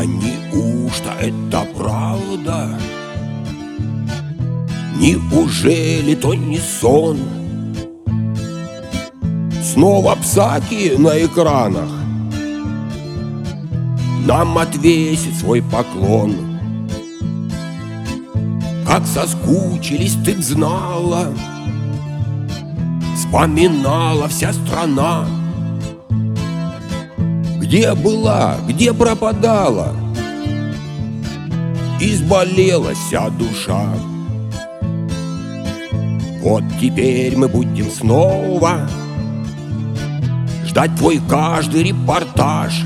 неужто это правда? Неужели то не сон? Снова псаки на экранах нам отвесит свой поклон. Как соскучились, ты б знала, вспоминала вся страна. Где была, где пропадала, изболелась вся душа. Вот теперь мы будем снова ждать твой каждый репортаж.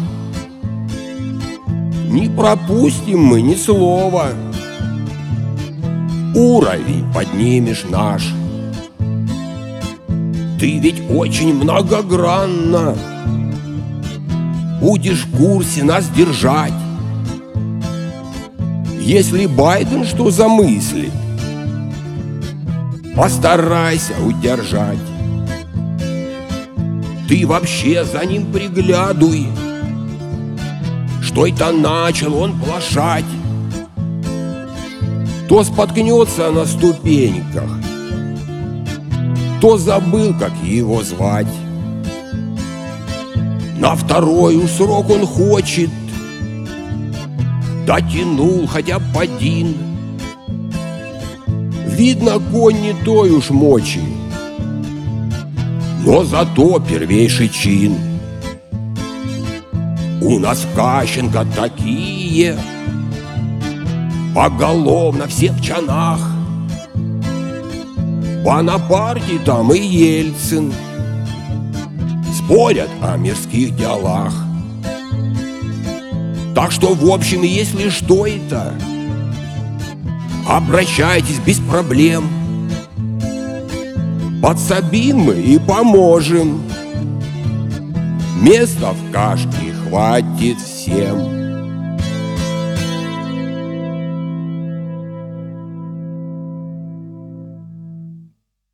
Не пропустим мы ни слова, уровень поднимешь наш. Ты ведь очень многогранна, будешь в курсе нас держать. Если Байден что замыслит, постарайся удержать. Ты вообще за ним приглядуй, что это начал он плашать. То споткнется на ступеньках, то забыл, как его звать. На второй уж срок он хочет, дотянул хотя бы один. Видно, конь не той уж мочи, но зато первейший чин. У нас в Кащенко такие, поголовно все в чанах. Бонапарти там и Ельцин спорят о мирских делах. Так что, в общем, если что это, обращайтесь без проблем. Подсобим мы и поможем. Места в кашке хватит всем.